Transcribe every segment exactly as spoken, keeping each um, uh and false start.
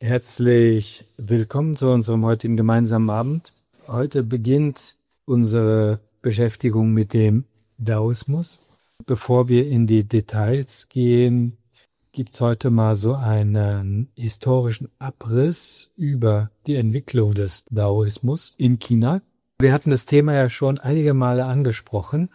Herzlich willkommen zu unserem heutigen gemeinsamen Abend. Heute beginnt unsere Beschäftigung mit dem Daoismus. Bevor wir in die Details gehen, gibt es heute mal so einen historischen Abriss über die Entwicklung des Daoismus in China. Wir hatten das Thema ja schon einige Male angesprochen.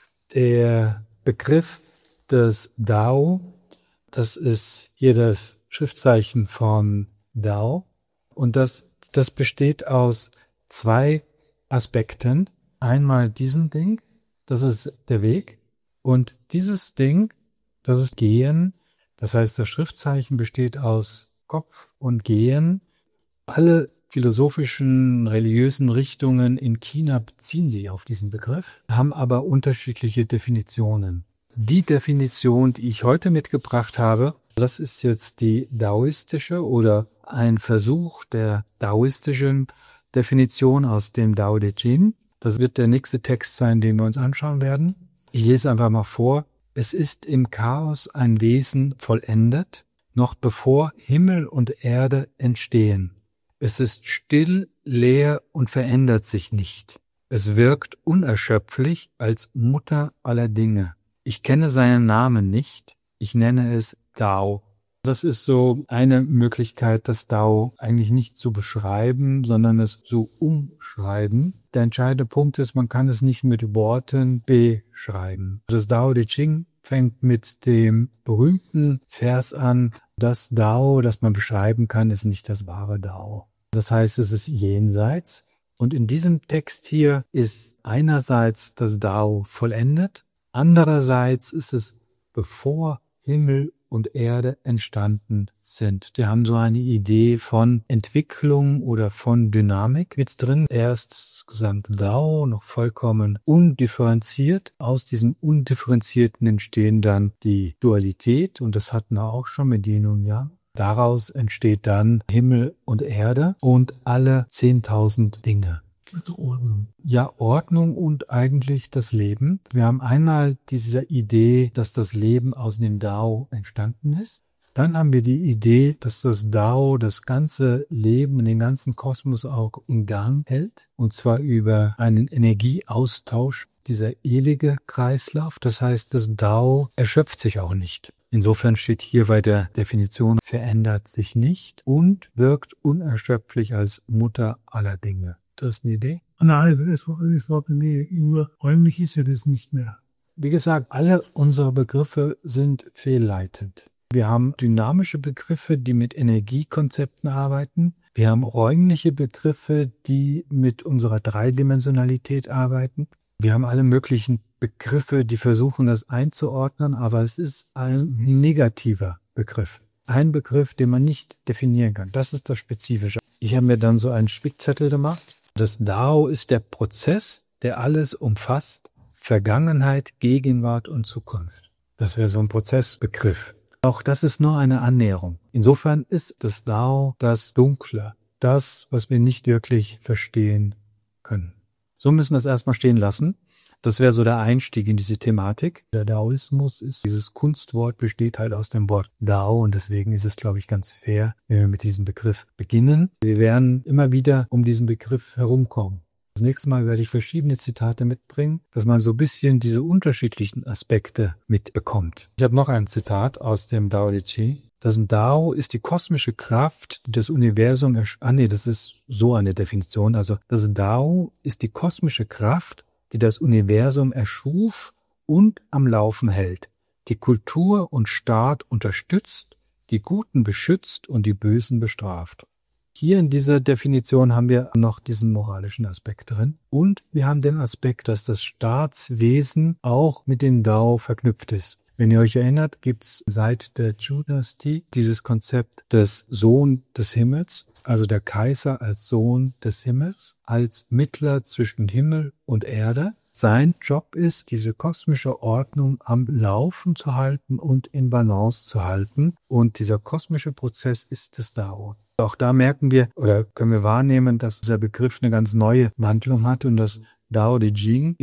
Der Begriff des Dao, das ist hier das Schriftzeichen von Dao, und das, das besteht aus zwei Aspekten. Einmal diesen Ding, das ist der Weg, und dieses Ding, das ist Gehen. Das heißt, das Schriftzeichen besteht aus Kopf und Gehen. Alle philosophischen, religiösen Richtungen in China beziehen sich auf diesen Begriff, haben aber unterschiedliche Definitionen. Die Definition, die ich heute mitgebracht habe, das ist jetzt die daoistische oder ein Versuch der daoistischen Definition aus dem Dao De Jing. Das wird der nächste Text sein, den wir uns anschauen werden. Ich lese einfach mal vor. Es ist im Chaos ein Wesen vollendet, noch bevor Himmel und Erde entstehen. Es ist still, leer und verändert sich nicht. Es wirkt unerschöpflich als Mutter aller Dinge. Ich kenne seinen Namen nicht. Ich nenne es Dao. Das ist so eine Möglichkeit, das Dao eigentlich nicht zu beschreiben, sondern es zu umschreiben. Der entscheidende Punkt ist, man kann es nicht mit Worten beschreiben. Das Dao De Jing fängt mit dem berühmten Vers an: Das Dao, das man beschreiben kann, ist nicht das wahre Dao. Das heißt, es ist jenseits. Und in diesem Text hier ist einerseits das Dao vollendet, andererseits ist es bevor Himmel und Erde entstanden sind. Die haben so eine Idee von Entwicklung oder von Dynamik mit drin. Erst das gesamte Dao, noch vollkommen undifferenziert. Aus diesem Undifferenzierten entstehen dann die Dualität, und das hatten wir auch schon mit Yin und Yang. Daraus entsteht dann Himmel und Erde und alle zehntausend Dinge. Ordnung. Ja, Ordnung und eigentlich das Leben. Wir haben einmal diese Idee, dass das Leben aus dem Dao entstanden ist. Dann haben wir die Idee, dass das Dao das ganze Leben, den ganzen Kosmos auch in Gang hält. Und zwar über einen Energieaustausch, dieser ewige Kreislauf. Das heißt, das Dao erschöpft sich auch nicht. Insofern steht hier bei der Definition, verändert sich nicht und wirkt unerschöpflich als Mutter aller Dinge. Das ist eine Idee? Nein, das war, das war bei mir immer, räumlich ist ja das nicht mehr. Wie gesagt, alle unsere Begriffe sind fehlleitend. Wir haben dynamische Begriffe, die mit Energiekonzepten arbeiten. Wir haben räumliche Begriffe, die mit unserer Dreidimensionalität arbeiten. Wir haben alle möglichen Begriffe, die versuchen, das einzuordnen, aber es ist ein negativer Begriff. Ein Begriff, den man nicht definieren kann. Das ist das Spezifische. Ich habe mir dann so einen Spickzettel gemacht. Das Dao ist der Prozess, der alles umfasst: Vergangenheit, Gegenwart und Zukunft. Das wäre so ein Prozessbegriff. Auch das ist nur eine Annäherung. Insofern ist das Dao das Dunkle, das, was wir nicht wirklich verstehen können. So müssen wir es erstmal stehen lassen. Das wäre so der Einstieg in diese Thematik. Der Daoismus ist, dieses Kunstwort besteht halt aus dem Wort Dao, und deswegen ist es, glaube ich, ganz fair, wenn wir mit diesem Begriff beginnen. Wir werden immer wieder um diesen Begriff herumkommen. Das nächste Mal werde ich verschiedene Zitate mitbringen, dass man so ein bisschen diese unterschiedlichen Aspekte mitbekommt. Ich habe noch ein Zitat aus dem Dao De Jing. Das Dao ist die kosmische Kraft, die das Universum ersch- Ah nee, das ist so eine Definition. Also das Dao ist die kosmische Kraft, die das Universum erschuf und am Laufen hält, die Kultur und Staat unterstützt, die Guten beschützt und die Bösen bestraft. Hier in dieser Definition haben wir noch diesen moralischen Aspekt drin, und wir haben den Aspekt, dass das Staatswesen auch mit dem Dao verknüpft ist. Wenn ihr euch erinnert, gibt es seit der Zhou-Dynastie dieses Konzept des Sohn des Himmels, also der Kaiser als Sohn des Himmels, als Mittler zwischen Himmel und Erde. Sein Job ist, diese kosmische Ordnung am Laufen zu halten und in Balance zu halten. Und dieser kosmische Prozess ist das Dao. Auch da merken wir oder können wir wahrnehmen, dass dieser Begriff eine ganz neue Wandlung hat, und das Dao De Jing ist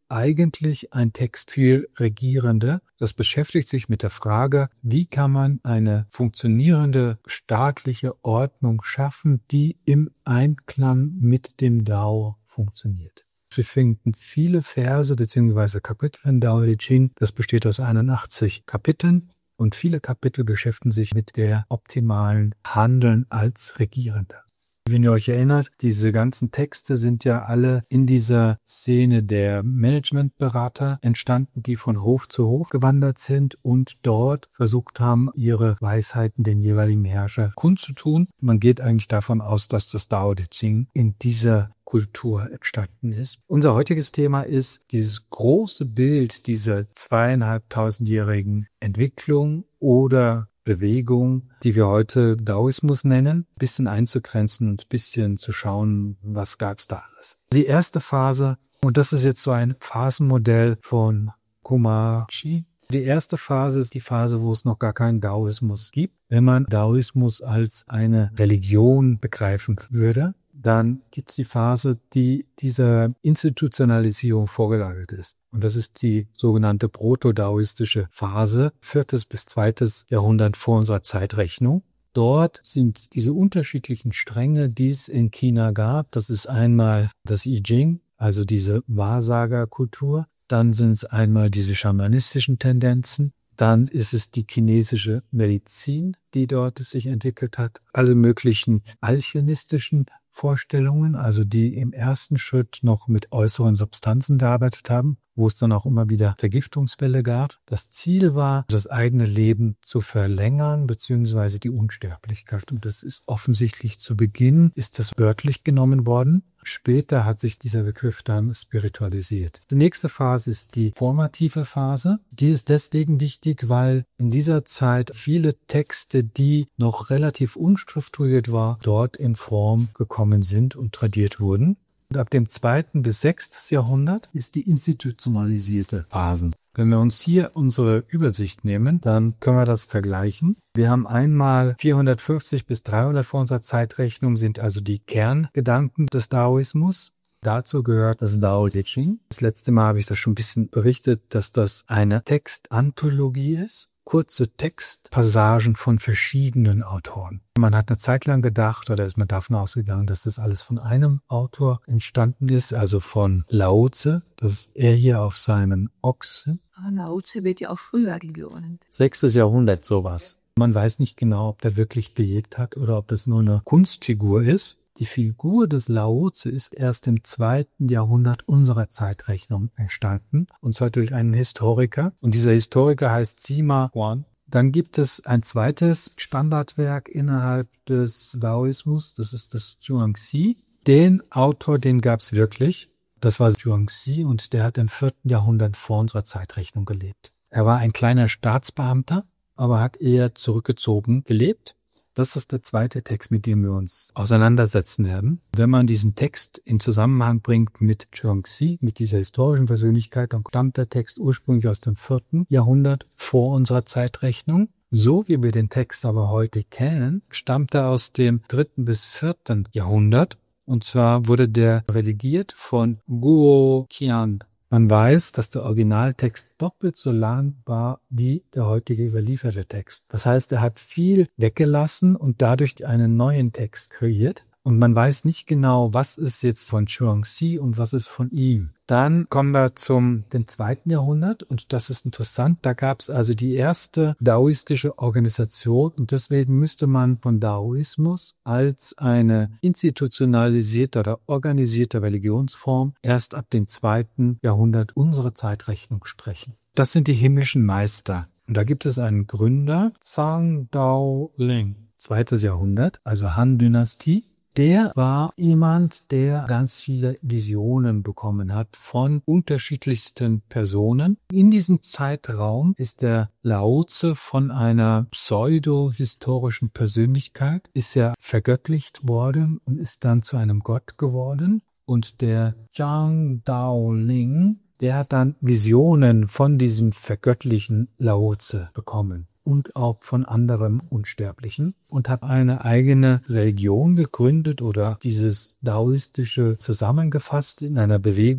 eigentlich ein Text für Regierende. Das beschäftigt sich mit der Frage, wie kann man eine funktionierende staatliche Ordnung schaffen, die im Einklang mit dem Dao funktioniert. Wir finden viele Verse bzw. Kapitel in Dao De Ching. Das besteht aus einundachtzig Kapiteln und viele Kapitel beschäftigen sich mit der optimalen Handeln als Regierender. Wenn ihr euch erinnert, diese ganzen Texte sind ja alle in dieser Szene der Managementberater entstanden, die von Hof zu Hof gewandert sind und dort versucht haben, ihre Weisheiten den jeweiligen Herrscher kundzutun. Man geht eigentlich davon aus, dass das Dao De Ching in dieser Kultur entstanden ist. Unser heutiges Thema ist dieses große Bild dieser zweieinhalbtausendjährigen Entwicklung oder Bewegung, die wir heute Daoismus nennen, ein bisschen einzugrenzen und ein bisschen zu schauen, was gab es da alles. Die erste Phase, und das ist jetzt so ein Phasenmodell von Kumar-Chi. Die erste Phase ist die Phase, wo es noch gar keinen Daoismus gibt. Wenn man Daoismus als eine Religion begreifen würde, dann gibt es die Phase, die dieser Institutionalisierung vorgelagert ist. Und das ist die sogenannte proto-daoistische Phase, viertes bis zweites Jahrhundert vor unserer Zeitrechnung. Dort sind diese unterschiedlichen Stränge, die es in China gab. Das ist einmal das I Ching, also diese Wahrsagerkultur. Dann sind es einmal diese schamanistischen Tendenzen. Dann ist es die chinesische Medizin, die dort sich entwickelt hat. Alle möglichen alchemistischen Vorstellungen, also die im ersten Schritt noch mit äußeren Substanzen gearbeitet haben, wo es dann auch immer wieder Vergiftungsfälle gab. Das Ziel war, das eigene Leben zu verlängern, beziehungsweise die Unsterblichkeit. Und das ist offensichtlich zu Beginn, ist das wörtlich genommen worden. Später hat sich dieser Begriff dann spiritualisiert. Die nächste Phase ist die formative Phase. Die ist deswegen wichtig, weil in dieser Zeit viele Texte, die noch relativ unstrukturiert waren, dort in Form gekommen sind und tradiert wurden. Und ab dem zweiten bis sechstes Jahrhundert ist die institutionalisierte Phase. Wenn wir uns hier unsere Übersicht nehmen, dann können wir das vergleichen. Wir haben einmal vierhundertfünfzig bis dreihundert vor unserer Zeitrechnung, sind also die Kerngedanken des Daoismus. Dazu gehört das Dao De Ching. Das letzte Mal habe ich das schon ein bisschen berichtet, dass das eine Textanthologie ist. Kurze Textpassagen von verschiedenen Autoren. Man hat eine Zeit lang gedacht, oder ist man davon ausgegangen, dass das alles von einem Autor entstanden ist, also von Lao Tse. Das ist er hier auf seinen Ochsen. Ah, Lao Tse wird ja auch früher gelohnt. Sechstes Jahrhundert sowas. Man weiß nicht genau, ob der wirklich gelebt hat oder ob das nur eine Kunstfigur ist. Die Figur des Lao Tse ist erst im zweiten Jahrhundert unserer Zeitrechnung entstanden, und zwar durch einen Historiker. Und dieser Historiker heißt Sima Huan. Dann gibt es ein zweites Standardwerk innerhalb des Daoismus, das ist das Zhuangzi. Den Autor, den gab es wirklich. Das war Zhuangzi und der hat im vierten Jahrhundert vor unserer Zeitrechnung gelebt. Er war ein kleiner Staatsbeamter, aber hat eher zurückgezogen gelebt. Das ist der zweite Text, mit dem wir uns auseinandersetzen werden. Wenn man diesen Text in Zusammenhang bringt mit Zhuangzi, mit dieser historischen Persönlichkeit, dann stammt der Text ursprünglich aus dem vierten Jahrhundert vor unserer Zeitrechnung. So wie wir den Text aber heute kennen, stammt er aus dem dritten bis vierten Jahrhundert. Und zwar wurde der redigiert von Guo Qian. Man weiß, dass der Originaltext doppelt so lang war wie der heutige überlieferte Text. Das heißt, er hat viel weggelassen und dadurch einen neuen Text kreiert. Und man weiß nicht genau, was ist jetzt von Zhuangzi und was ist von ihm. Dann kommen wir zum dem zweiten Jahrhundert und das ist interessant. Da gab es also die erste daoistische Organisation und deswegen müsste man von Daoismus als eine institutionalisierte oder organisierte Religionsform erst ab dem zweiten Jahrhundert unserer Zeitrechnung sprechen. Das sind die himmlischen Meister. Und da gibt es einen Gründer, Zhang Daoling, zweites Jahrhundert, also Han-Dynastie. Der war jemand, der ganz viele Visionen bekommen hat von unterschiedlichsten Personen. In diesem Zeitraum ist der Lao Tse von einer pseudo-historischen Persönlichkeit, ist er vergöttlicht worden und ist dann zu einem Gott geworden. Und der Zhang Daoling, der hat dann Visionen von diesem vergöttlichen Lao Tse bekommen. Und auch von anderem Unsterblichen und habe eine eigene Religion gegründet oder dieses Daoistische zusammengefasst in einer Bewegung.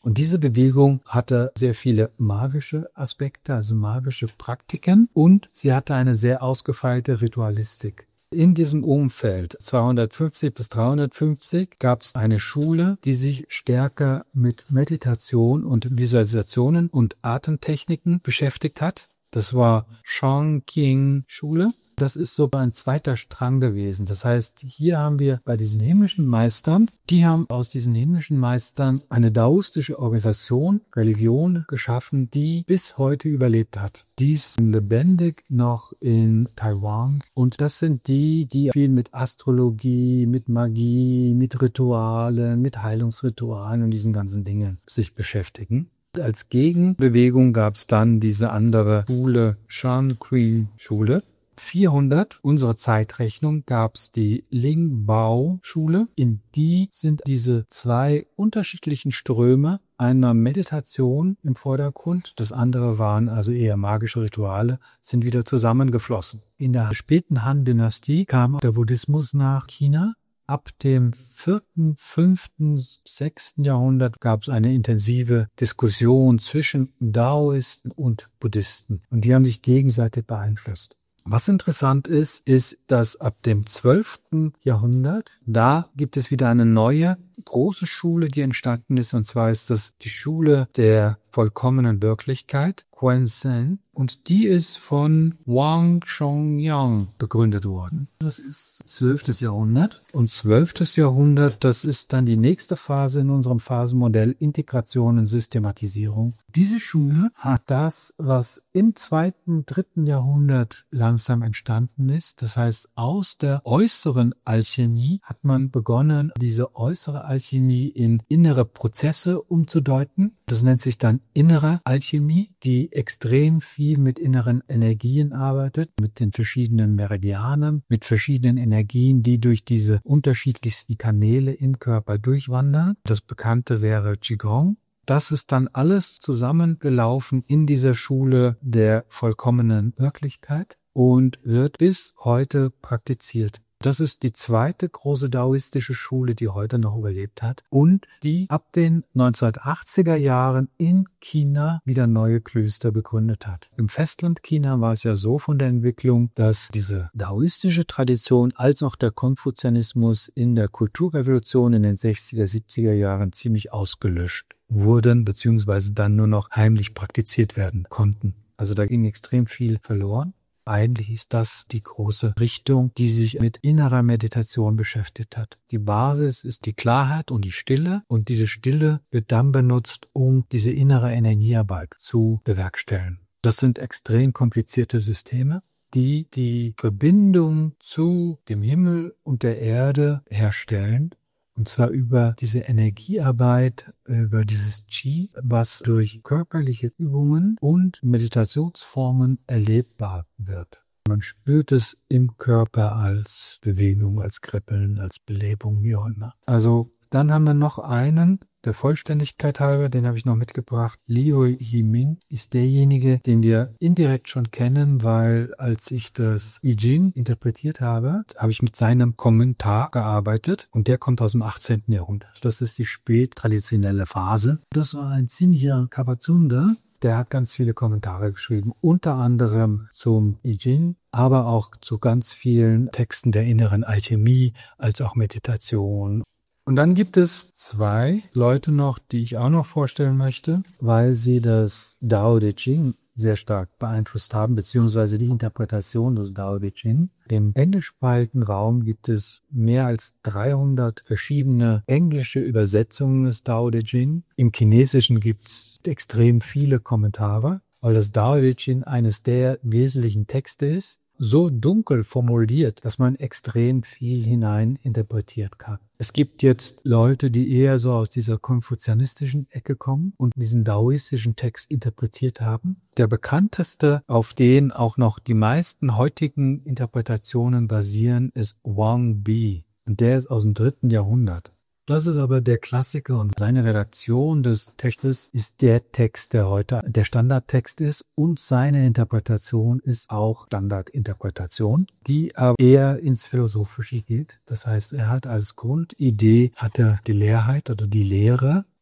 Und diese Bewegung hatte sehr viele magische Aspekte, also magische Praktiken, und sie hatte eine sehr ausgefeilte Ritualistik. In diesem Umfeld zweihundertfünfzig bis dreihundertfünfzig gab es eine Schule, die sich stärker mit Meditation und Visualisationen und Atemtechniken beschäftigt hat. Das war Chongqing-Schule. Das ist so ein zweiter Strang gewesen. Das heißt, hier haben wir bei diesen himmlischen Meistern, die haben aus diesen himmlischen Meistern eine daoistische Organisation, Religion geschaffen, die bis heute überlebt hat. Die ist lebendig noch in Taiwan. Und das sind die, die viel mit Astrologie, mit Magie, mit Ritualen, mit Heilungsritualen und diesen ganzen Dingen sich beschäftigen. Als Gegenbewegung gab es dann diese andere Schule, Shan-Kui-Schule. vierhundert unserer Zeitrechnung gab es die Ling-Bao-Schule. In die sind diese zwei unterschiedlichen Ströme einer Meditation im Vordergrund, das andere waren also eher magische Rituale, sind wieder zusammengeflossen. In der späten Han-Dynastie kam der Buddhismus nach China. Ab dem vierten, fünften, sechsten Jahrhundert gab es eine intensive Diskussion zwischen Daoisten und Buddhisten und die haben sich gegenseitig beeinflusst. Was interessant ist, ist, dass ab dem zwölften Jahrhundert, da gibt es wieder eine neue große Schule, die entstanden ist, und zwar ist das die Schule der vollkommenen Wirklichkeit, Quanzhen, und die ist von Wang Chongyang begründet worden. Das ist zwölftes Jahrhundert. Und zwölftes Jahrhundert, das ist dann die nächste Phase in unserem Phasenmodell, Integration und Systematisierung. Diese Schule hat das, was im zweiten, dritten Jahrhundert langsam entstanden ist. Das heißt, aus der äußeren Alchemie hat man begonnen, diese äußere Alchemie in innere Prozesse umzudeuten. Das nennt sich dann innere Alchemie, die extrem viel mit inneren Energien arbeitet, mit den verschiedenen Meridianen, mit verschiedenen Energien, die durch diese unterschiedlichsten Kanäle im Körper durchwandern. Das Bekannte wäre Qigong. Das ist dann alles zusammengelaufen in dieser Schule der vollkommenen Wirklichkeit und wird bis heute praktiziert. Das ist die zweite große daoistische Schule, die heute noch überlebt hat und die ab den neunzehnhundertachtziger Jahren in China wieder neue Klöster begründet hat. Im Festland China war es ja so von der Entwicklung, dass diese daoistische Tradition als auch der Konfuzianismus in der Kulturrevolution in den sechziger, siebziger Jahren ziemlich ausgelöscht wurden, beziehungsweise dann nur noch heimlich praktiziert werden konnten. Also da ging extrem viel verloren. Eigentlich ist das die große Richtung, die sich mit innerer Meditation beschäftigt hat. Die Basis ist die Klarheit und die Stille und diese Stille wird dann benutzt, um diese innere Energiearbeit zu bewerkstelligen. Das sind extrem komplizierte Systeme, die die Verbindung zu dem Himmel und der Erde herstellen. Und zwar über diese Energiearbeit, über dieses Qi, was durch körperliche Übungen und Meditationsformen erlebbar wird. Man spürt es im Körper als Bewegung, als Kribbeln, als Belebung, wie auch immer. Also dann haben wir noch einen, der Vollständigkeit halber, den habe ich noch mitgebracht. Liu Yiming ist derjenige, den wir indirekt schon kennen, weil als ich das I Ching interpretiert habe, habe ich mit seinem Kommentar gearbeitet und der kommt aus dem achtzehnten Jahrhundert. Das ist die spättraditionelle Phase. Das war ein ziemlicher Kabazunder. Der hat ganz viele Kommentare geschrieben, unter anderem zum I Ching, aber auch zu ganz vielen Texten der inneren Alchemie, als auch Meditation. Und dann gibt es zwei Leute noch, die ich auch noch vorstellen möchte, weil sie das Dao De Ching sehr stark beeinflusst haben, beziehungsweise die Interpretation des Dao De Ching. Im englischsprachigen Raum gibt es mehr als dreihundert verschiedene englische Übersetzungen des Dao De Ching. Im Chinesischen gibt es extrem viele Kommentare, weil das Dao De Ching eines der wesentlichen Texte ist, so dunkel formuliert, dass man extrem viel hinein interpretiert kann. Es gibt jetzt Leute, die eher so aus dieser konfuzianistischen Ecke kommen und diesen daoistischen Text interpretiert haben. Der bekannteste, auf den auch noch die meisten heutigen Interpretationen basieren, ist Wang Bi. Und der ist aus dem dritten Jahrhundert. Das ist aber der Klassiker und seine Redaktion des Textes ist der Text, der heute der Standardtext ist und seine Interpretation ist auch Standardinterpretation, die aber eher ins Philosophische geht. Das heißt, er hat als Grundidee hat er die Leerheit oder die Lehre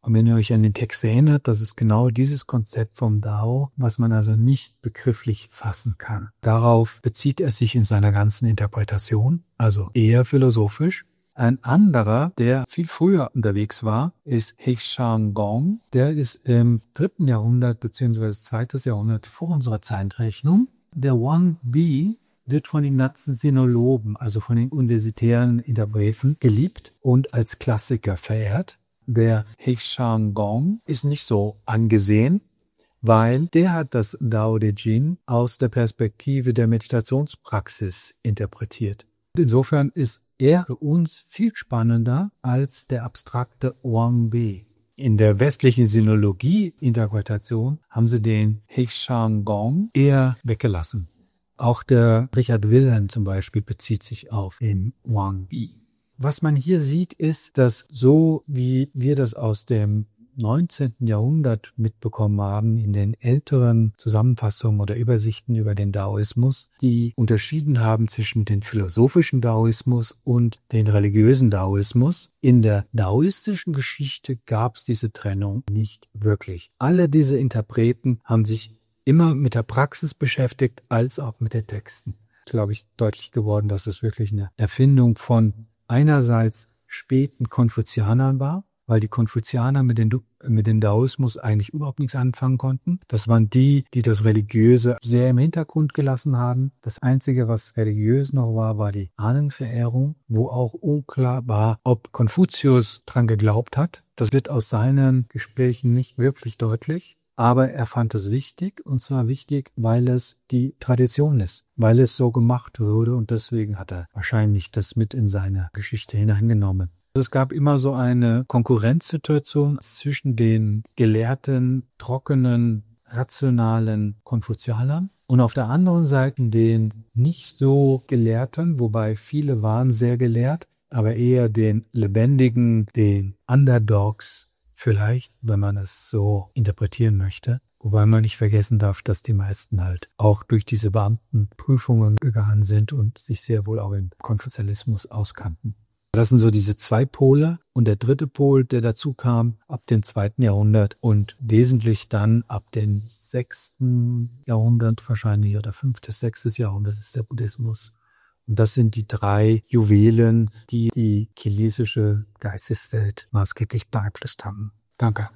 Und wenn ihr euch an den Text erinnert, das ist genau dieses Konzept vom Dao, was man also nicht begrifflich fassen kann. Darauf bezieht er sich in seiner ganzen Interpretation, also eher philosophisch. Ein anderer, der viel früher unterwegs war, ist He Shan Gong. Der ist im dritten Jahrhundert bzw. zweites Jahrhundert vor unserer Zeitrechnung. Der Wang Bi wird von den ganzen Sinologen, also von den universitären Interpreten, geliebt und als Klassiker verehrt. Der He Shan Gong ist nicht so angesehen, weil der hat das Dao De Jing aus der Perspektive der Meditationspraxis interpretiert. Insofern ist er für uns viel spannender als der abstrakte Wang Bi. In der westlichen Sinologie-Interpretation haben sie den He Shan Gong eher weggelassen. Auch der Richard Wilhelm zum Beispiel bezieht sich auf den Wang Bi. Was man hier sieht, ist, dass so wie wir das aus dem neunzehnten Jahrhundert mitbekommen haben, in den älteren Zusammenfassungen oder Übersichten über den Daoismus, die unterschieden haben zwischen dem philosophischen Daoismus und den religiösen Daoismus. In der daoistischen Geschichte gab es diese Trennung nicht wirklich. Alle diese Interpreten haben sich immer mit der Praxis beschäftigt, als auch mit den Texten. Glaube ich, deutlich geworden, dass es wirklich eine Erfindung von einerseits späten Konfuzianern war, weil die Konfuzianer mit, den, mit dem Daoismus eigentlich überhaupt nichts anfangen konnten. Das waren die, die das Religiöse sehr im Hintergrund gelassen haben. Das Einzige, was religiös noch war, war die Ahnenverehrung, wo auch unklar war, ob Konfuzius dran geglaubt hat. Das wird aus seinen Gesprächen nicht wirklich deutlich. Aber er fand es wichtig, und zwar wichtig, weil es die Tradition ist, weil es so gemacht wurde, und deswegen hat er wahrscheinlich das mit in seine Geschichte hineingenommen. Es gab immer so eine Konkurrenzsituation zwischen den gelehrten, trockenen, rationalen Konfuzianern und auf der anderen Seite den nicht so gelehrten, wobei viele waren sehr gelehrt, aber eher den lebendigen, den Underdogs, vielleicht, wenn man es so interpretieren möchte. Wobei man nicht vergessen darf, dass die meisten halt auch durch diese Beamtenprüfungen gegangen sind und sich sehr wohl auch im Konfuzianismus auskannten. Das sind so diese zwei Pole. Und der dritte Pol, der dazu kam, ab dem zweiten Jahrhundert und wesentlich dann ab dem sechsten Jahrhundert wahrscheinlich oder fünftes, sechstes Jahrhundert ist der Buddhismus. Und das sind die drei Juwelen, die die chinesische Geisteswelt maßgeblich beeinflusst haben. Danke.